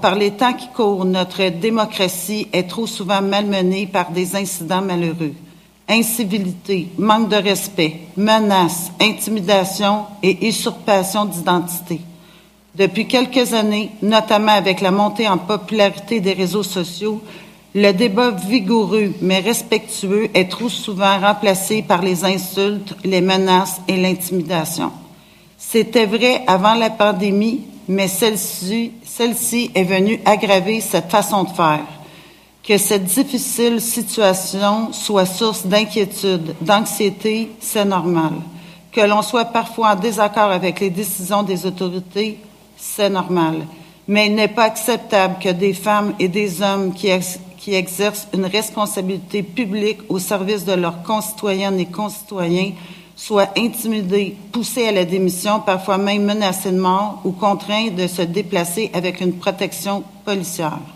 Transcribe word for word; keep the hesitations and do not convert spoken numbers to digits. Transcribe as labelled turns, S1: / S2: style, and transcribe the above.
S1: par les temps qui courent, notre démocratie est trop souvent malmenée par des incidents malheureux. Incivilité, manque de respect, menaces, intimidation et usurpation d'identité. Depuis quelques années, notamment avec la montée en popularité des réseaux sociaux, le débat vigoureux mais respectueux est trop souvent remplacé par les insultes, les menaces et l'intimidation. C'était vrai avant la pandémie, mais celle-ci, celle-ci est venue aggraver cette façon de faire. Que cette difficile situation soit source d'inquiétude, d'anxiété, c'est normal. Que l'on soit parfois en désaccord avec les décisions des autorités, c'est normal. Mais il n'est pas acceptable que des femmes et des hommes qui, ex- qui exercent une responsabilité publique au service de leurs concitoyennes et concitoyens soient intimidés, poussés à la démission, parfois même menacés de mort ou contraints de se déplacer avec une protection policière.